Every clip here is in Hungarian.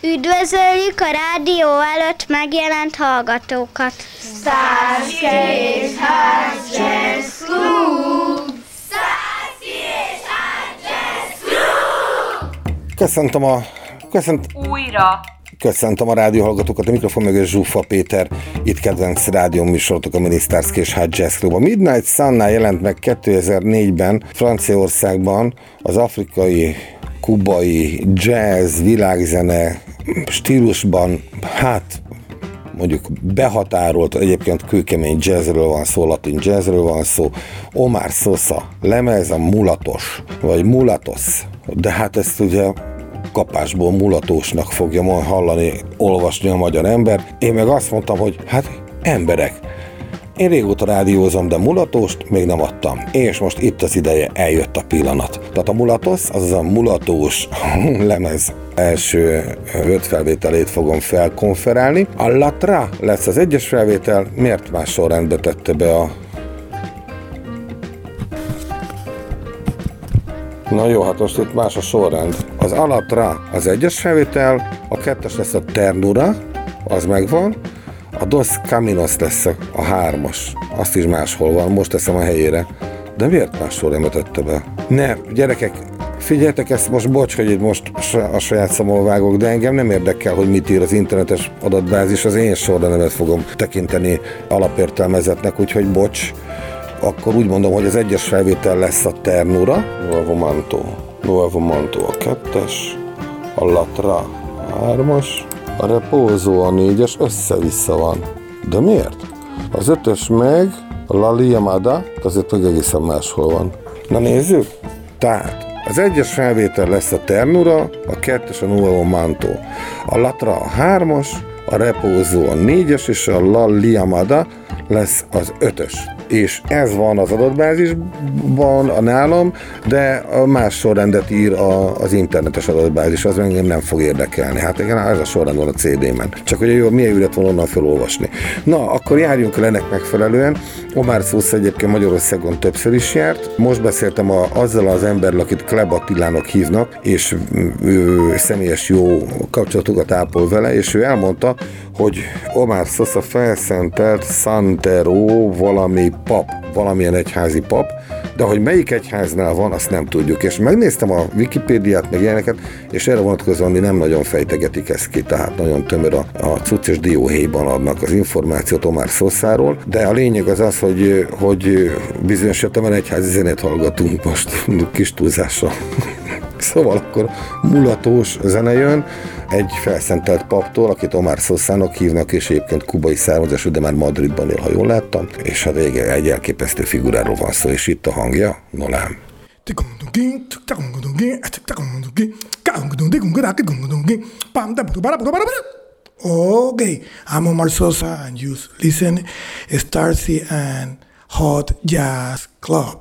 Üdvözöljük a rádió előtt megjelent hallgatókat! Starsky és Hutch Jazz Club! Köszöntöm a rádióhallgatókat, a mikrofon mögött Zsuffa Péter, itt kedvenc rádióműsorotok a Mini Starsky és Hutch Jazz Club. A Midnight Sunnál jelent meg 2004-ben Franciaországban az afrikai, kubai jazz, világzene stílusban, mondjuk behatárolt, egyébként kőkemény jazzről van szó, latin jazzről van szó, Omar Sosa lemez, a mulatos, vagy mulatos, de hát ezt ugye kapásból mulatósnak fogja majd hallani, olvasni a magyar ember. Én meg azt mondtam, hogy emberek, én régóta rádiózom, de mulatóst még nem adtam. És most itt az ideje, eljött a pillanat. Tehát a mulatos, azaz a mulatós lemez első 5 felvételét fogom felkonferálni. A Latra lesz az 1-es felvétel, miért más sorrendbe tette be a... Na jó, hát most itt más a sorrend. Az Alatra az 1-es felvétel, a 2-es lesz a Ternura, az megvan, a Dos Caminos lesz a 3-as, azt is máshol van, most teszem a helyére. De miért más sorrendbe tette be? Ne, gyerekek, figyeljetek ezt most, bocs, hogy itt most a saját számomra vágok, de engem nem érdekel, hogy mit ír az internetes adatbázis, az én sorrendemet fogom tekinteni alapértelmezetnek, úgyhogy bocs. Akkor úgy mondom, hogy az 1-es felvétel lesz a Ternura, Nuevo Manto a 2-es, a Latra a 3-as, a Reposo a 4-es, össze-vissza van. De miért? Az 5-ös meg a La Liamada, azért meg egészen máshol van. Na nézzük! Tehát az 1-es felvétel lesz a Ternura, a 2-es a Nuevo Manto, a Latra a 3-as, a Reposo a 4-es, és a La Liamada lesz az 5-ös. És ez van az adatbázisban a nálam, de a más sorrendet ír az internetes adatbázis, az engem nem fog érdekelni. Hát igen, ez a sorrend van a CD-men. Csak hogy jó, milyen ügyet van onnan felolvasni. Na, akkor járjunk el ennek megfelelően. Omar Sosa egyébként Magyarországon többször is járt. Most beszéltem azzal az emberrel, akit Kleb Attilának hívnak, és ő személyes jó kapcsolatokat ápol vele, és ő elmondta, hogy Omar Sosa felszentelt Santero valami pap, valamilyen egyházi pap, de hogy melyik egyháznál van, azt nem tudjuk. És megnéztem a Wikipédiát, meg ilyeneket, és erre vonatkozóan nem nagyon fejtegetik ezt ki, tehát nagyon tömör a cucc és dióhéjban adnak az információt Omar Sosáról, de a lényeg az az, hogy bizonyos értelemben egyházi zenét hallgatunk most, kis túlzással. Szóval akkor mulatós zene jön egy felszentelt paptól, akit Omar Sosának hívnak, és egyébként kubai származású, de már Madridban él, ha jól láttam, és hát egy elképesztő figuráról van szó, és itt a hangja, nolám. Okay, I'm Omar Sosa and you listen Starsky and Hutch Jazz Club.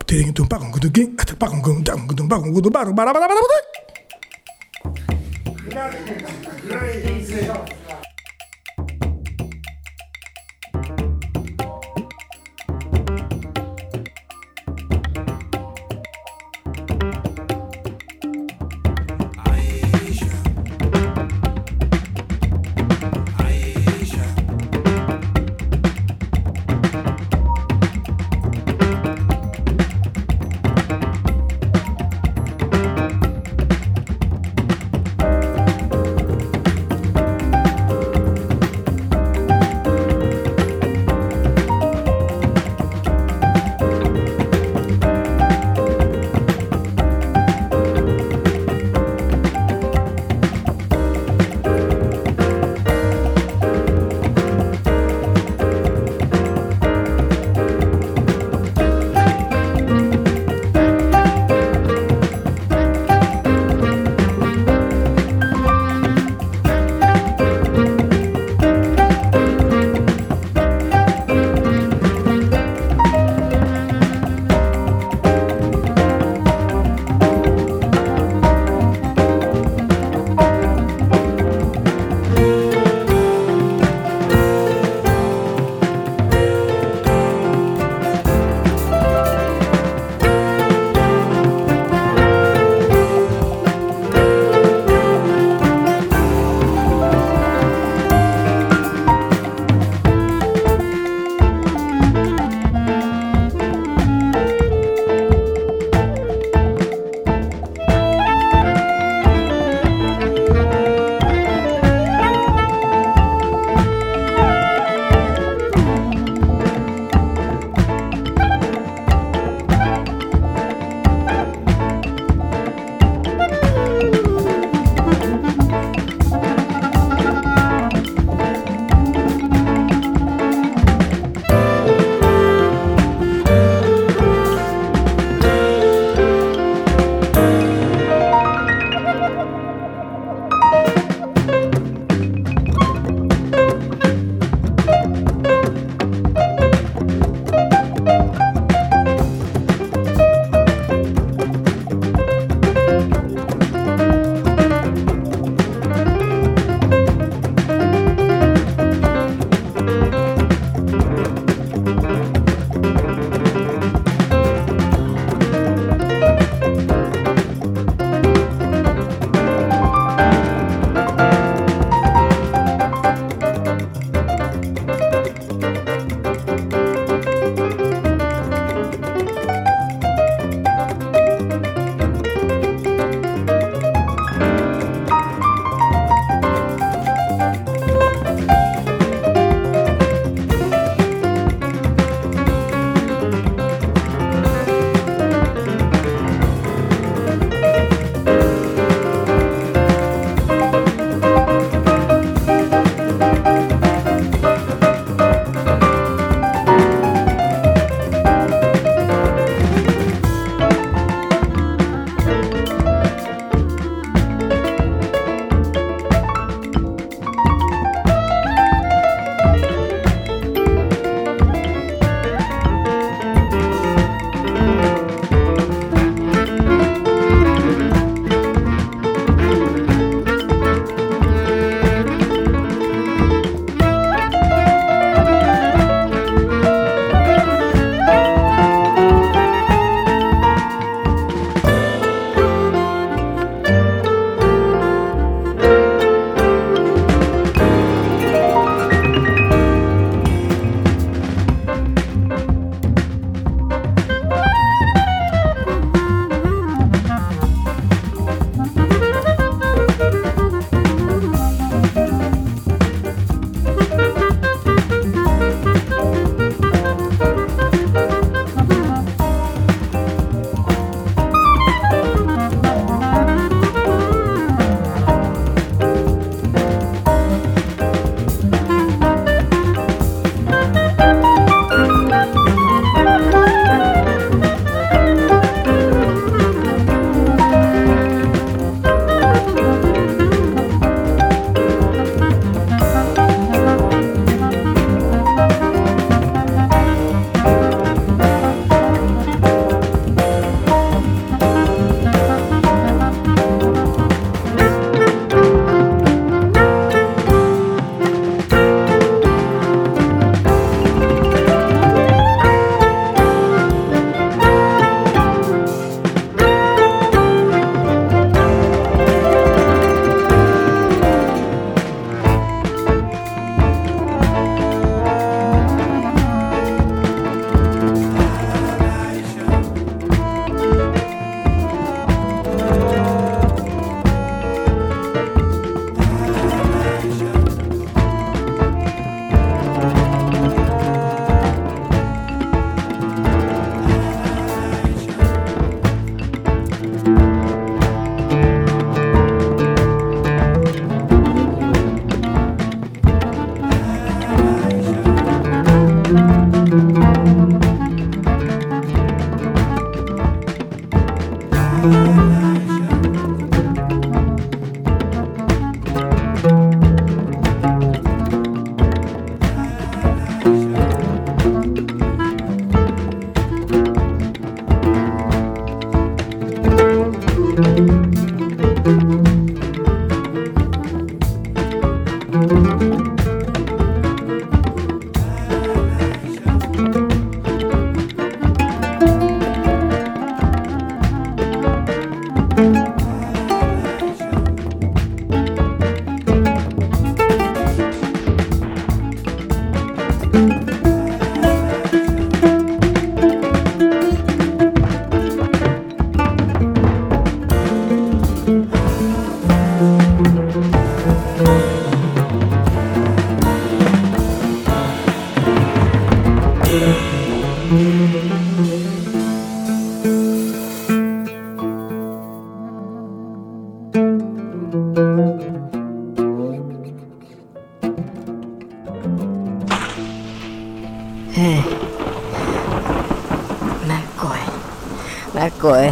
McCoy.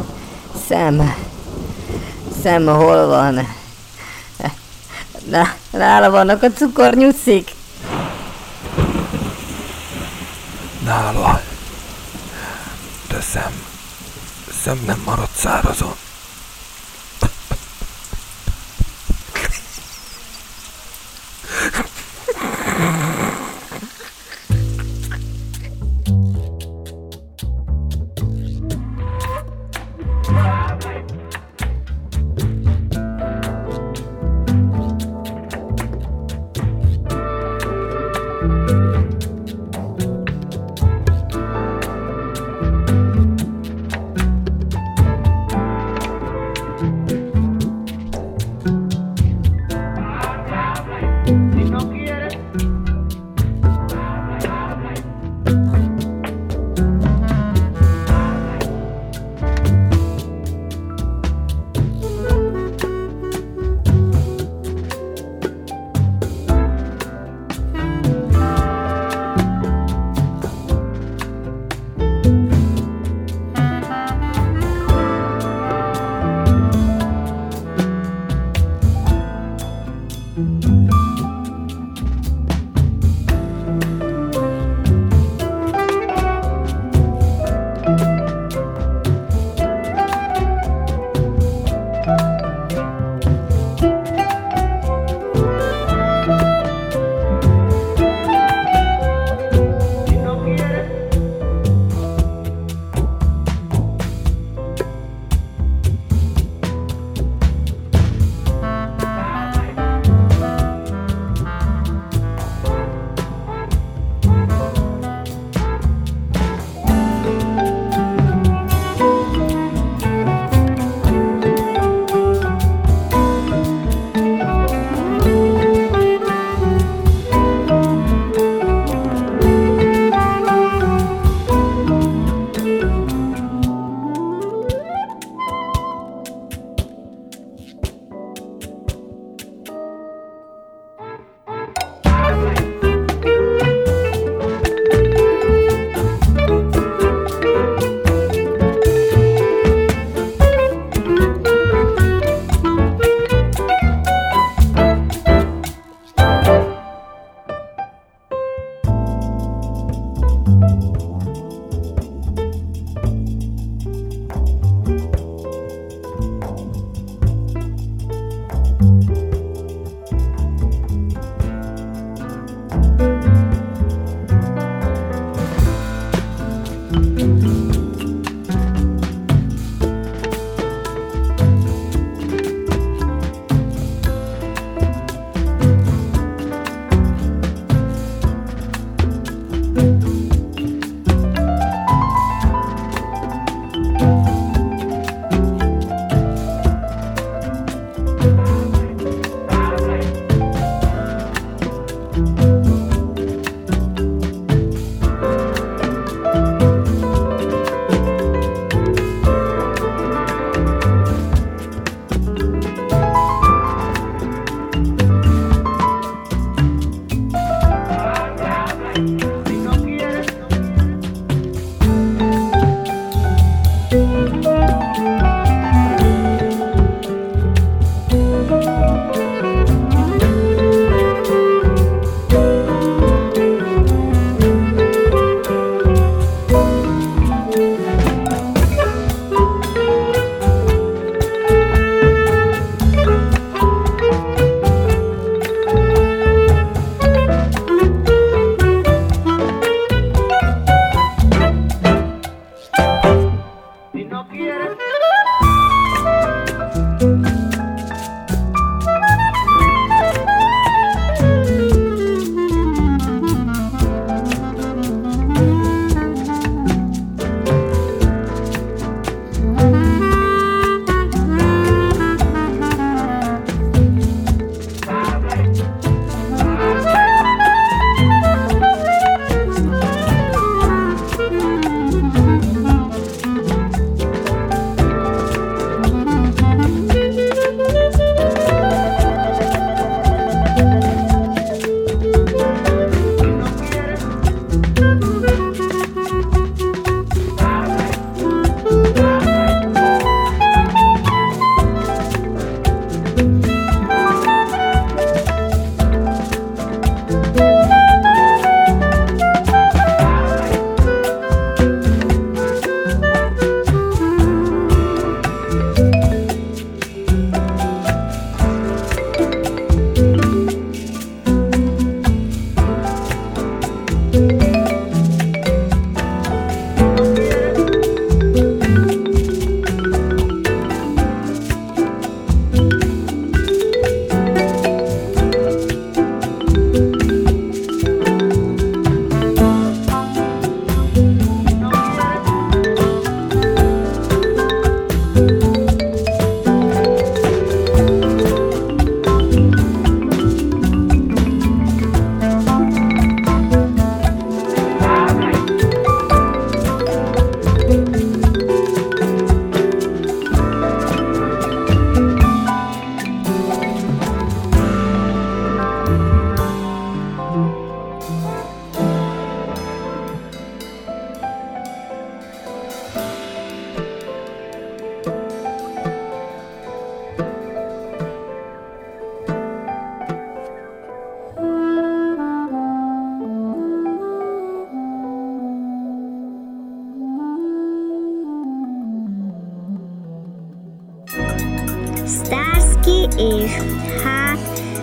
Sam hol van? Nála vannak a cukornyuszik? Nála. De Sam nem maradt szárazon.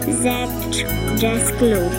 Zach Jazz Club.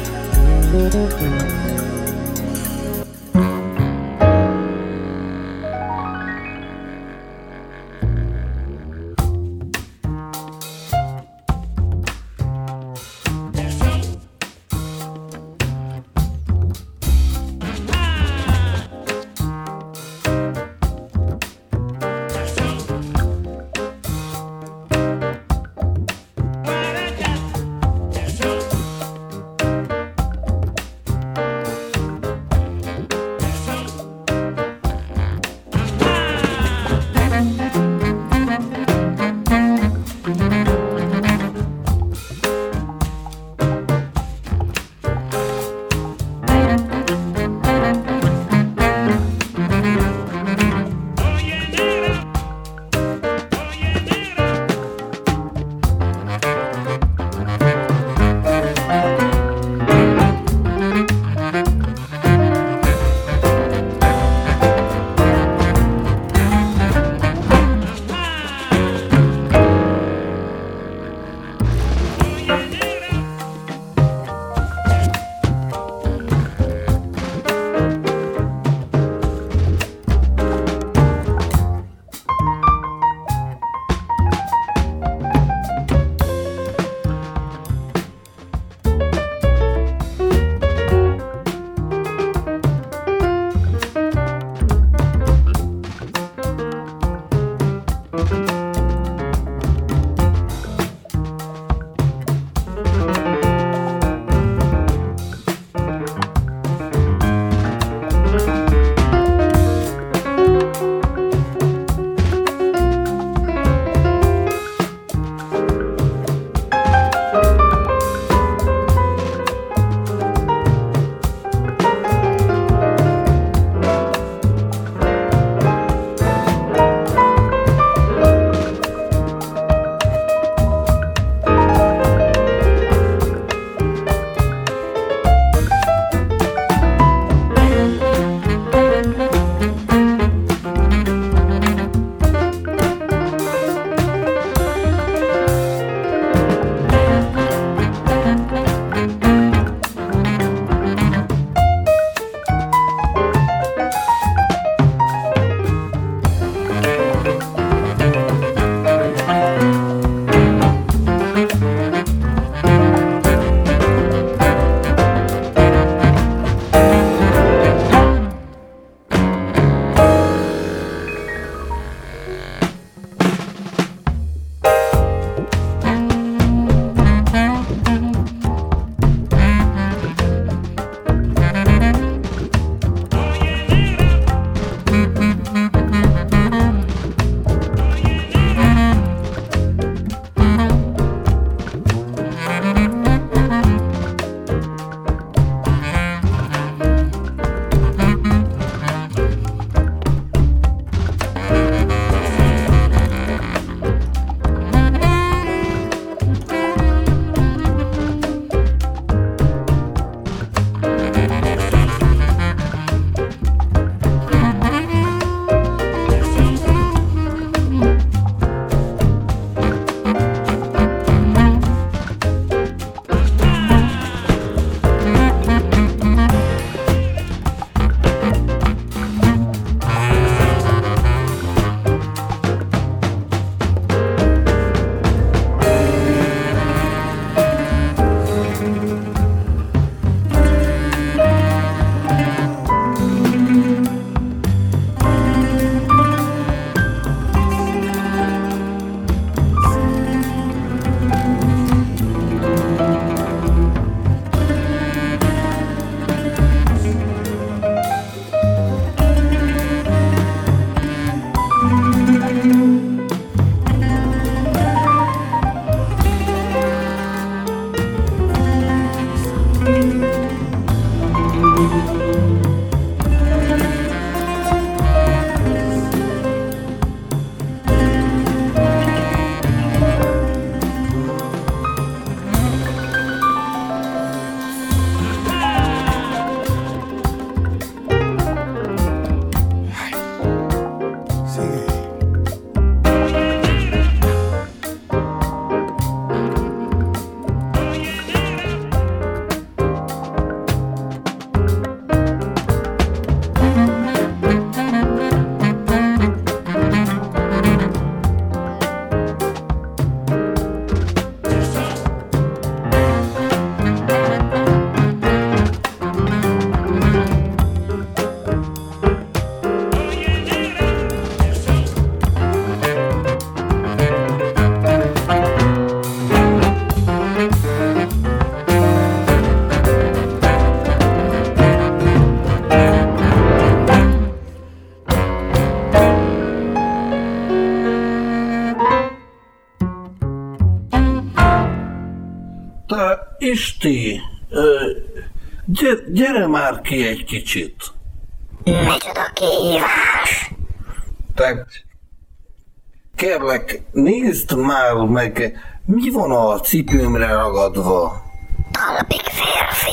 Pisti, gyere már ki egy kicsit. Micsoda kihívás. Te, kérlek, nézd már meg, mi van a cipőmre ragadva. Talpig férfi.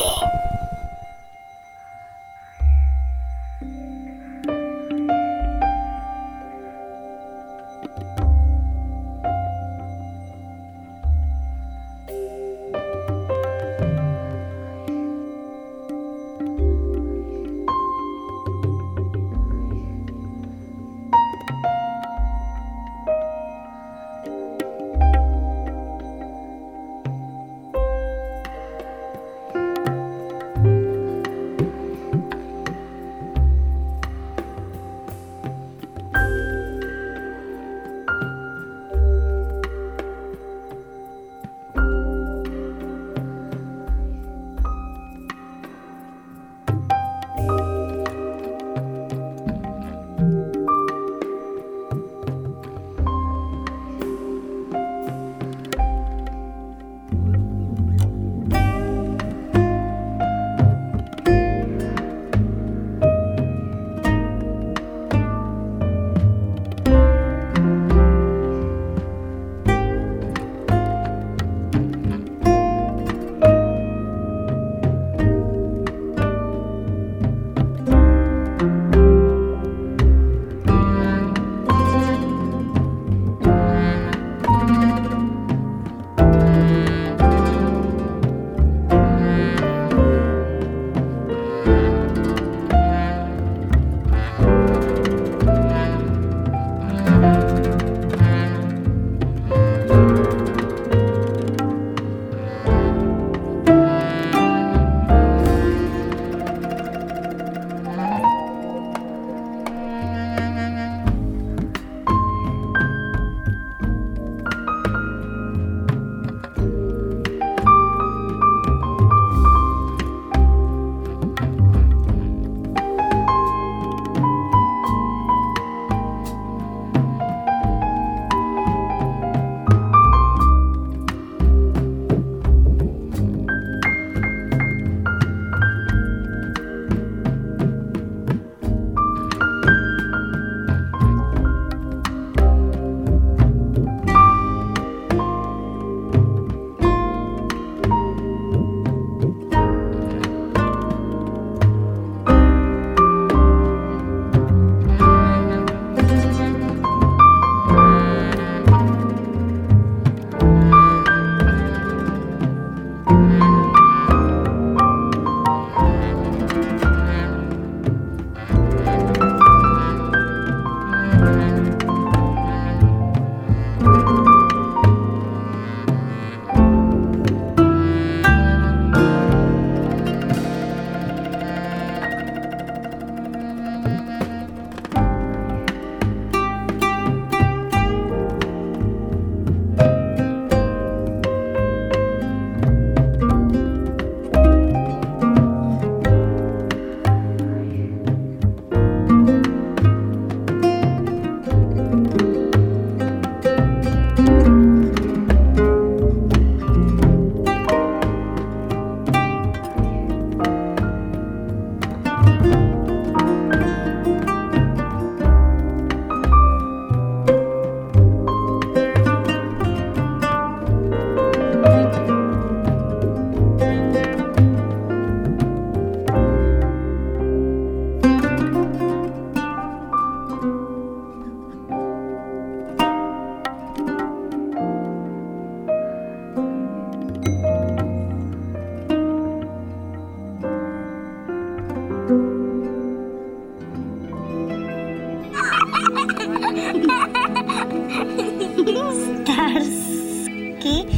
Starsky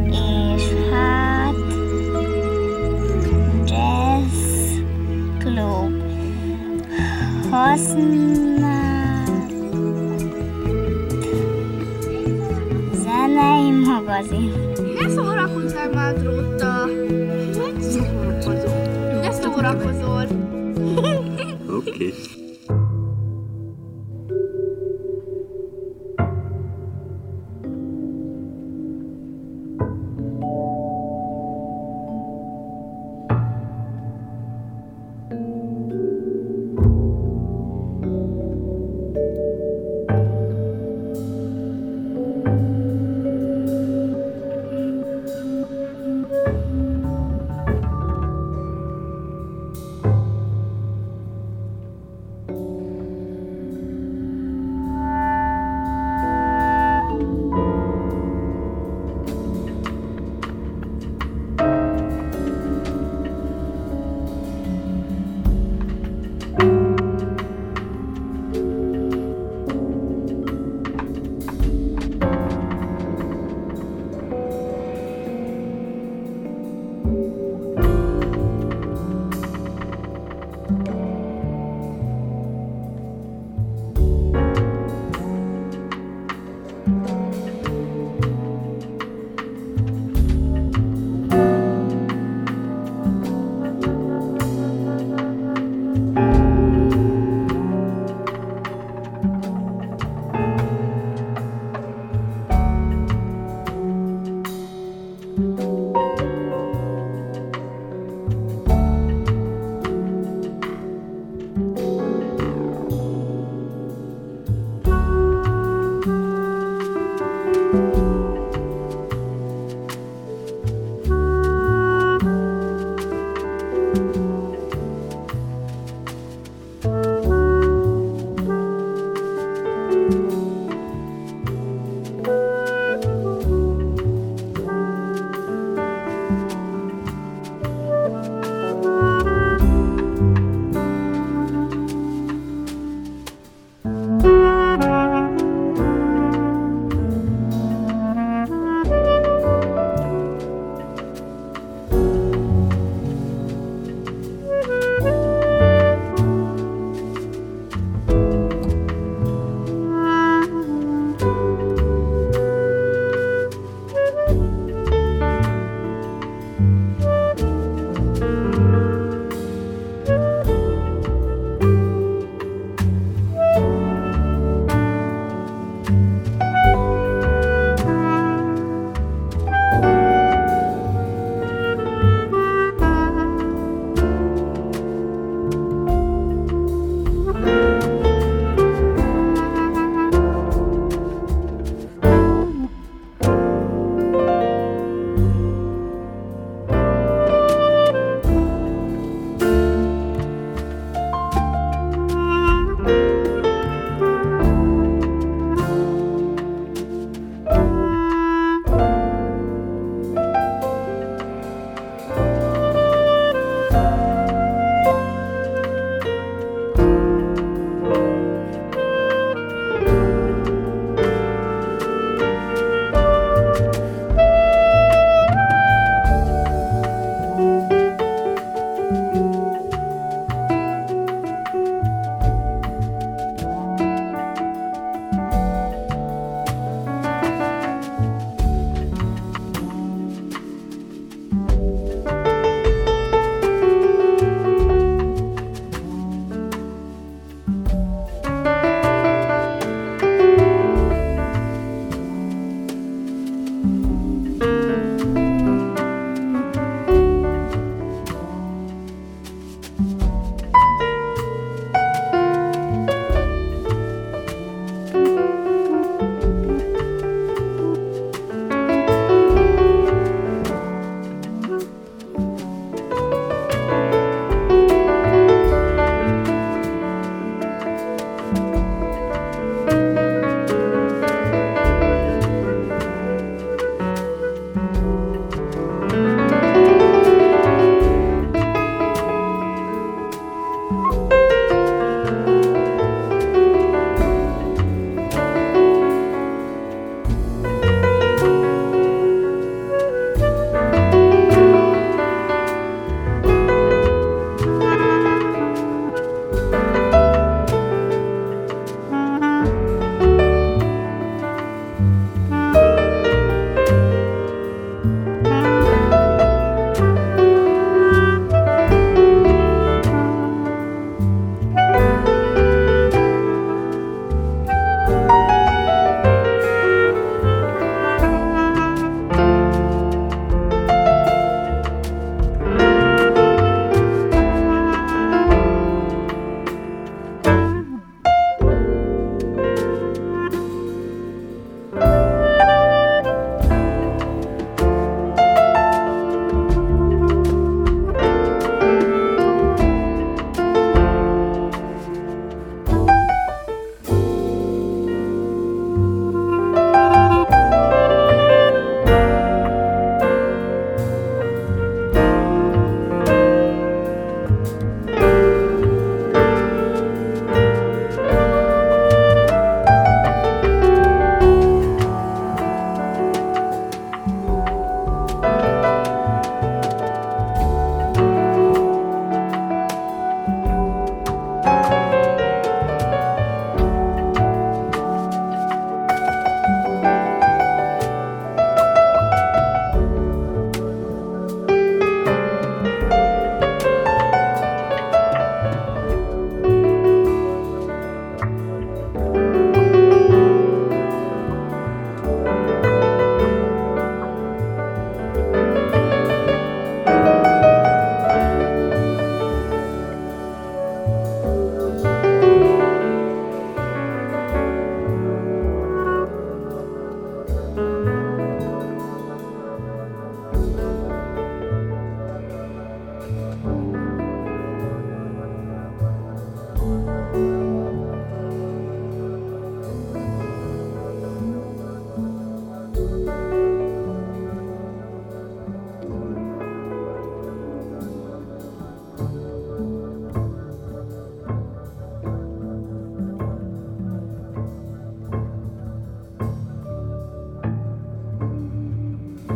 és hát Jazz Club használt zenei magazin. Ne szórakozzál már, Drótta! Ne szórakozol! Oké.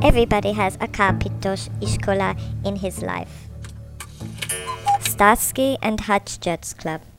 Everybody has a Kápittos iskola in his life. Starsky and Hutch Jets Club.